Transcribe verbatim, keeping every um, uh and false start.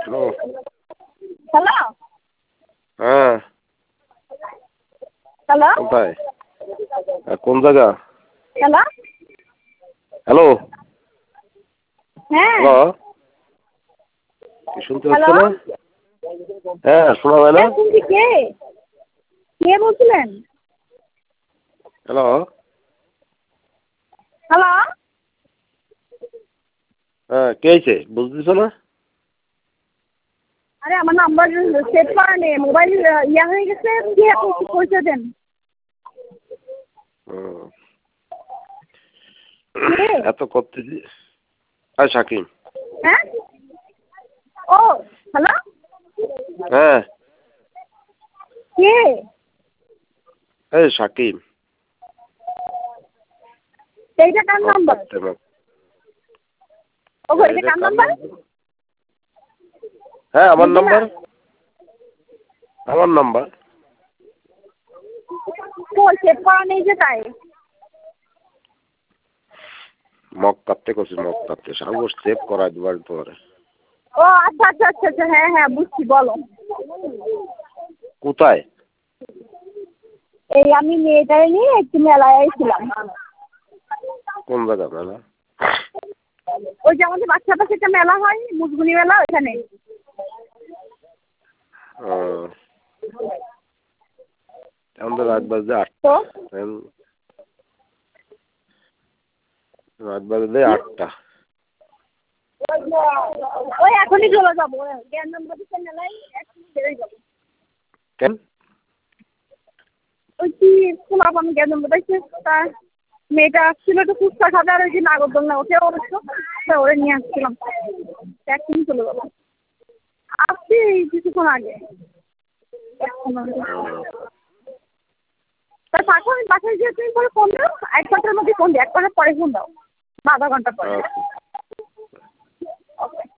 Hello. Hello. হ্যাঁ। Hello. কোথায়? কোন জায়গা? হ্যালো। হ্যালো। হ্যাঁ। হ্যালো। কি শুনতে হ্যালো। পাচ্ছ না? হ্যাঁ, শোনা যায় না? হ্যাঁ শুনছি। কে? কে বলছিলেন? হ্যালো। হ্যালো। হ্যাঁ, কে আইছে? বুঝতেছ না? আরে আমার নাম্বার সেভ করা নেই। মোবাইল ইয়া হয়ে গেছে। কে আপনি পরিচয় দেন। হুম। কে? এত করতেছি। আর শাকিম। হ্যাঁ? ও হ্যালো। হ্যাঁ। কে? এই শাকিম। এইটা কার নাম্বার? ওগো এটা কার নাম্বার? হ্যাঁ, আমার বুঝি না। নাম্বার। আমার নাম্বার। কই সেভ করা নেই যে তাই। মগ কাটতে করছি মগ কাটতে। সাহস সেভ করা দিবার তোমারে। ও আচ্ছা আচ্ছা আচ্ছা আচ্ছা হ্যাঁ হ্যাঁ বুঝছি বলো। কোথায়? এই আমি মেয়েটারে নিয়ে একটু মেলায় আইছিলাম। কোন জায়গা মেলা? ওই যে আমাদের বাচ্চার পাশে একটা মেলা হয় মুজগুনি মেলা ওইখানে। ও। এখন তো রাত বাজে তো আটটা। এখন রাত বাজে আটটা। ওই এখনই চলে যাবো জ্ঞাননগর মেলায় এখনই বেরোয় যাবো। কেন? ওই কি পোলাপান জ্ঞাননগর তা মেয়েটা আসছিল একটু ফুচকা খাবে আর ওই যে নাগরদোলনা ওঠে অবশ্য ওরে নিয়ে আসছিলাম। এখনই চলে যাবো। আসছি এই কিছুক্ষণ আগে। তা থাকো আমি বাসায় গিয়ে তুমি পরে ফোন দাও। এক ঘন্টার মধ্যে ফোন দিই। এক ঘন্টার পরে ফোন দাও বা আধা ঘন্টা পরে। ওকে।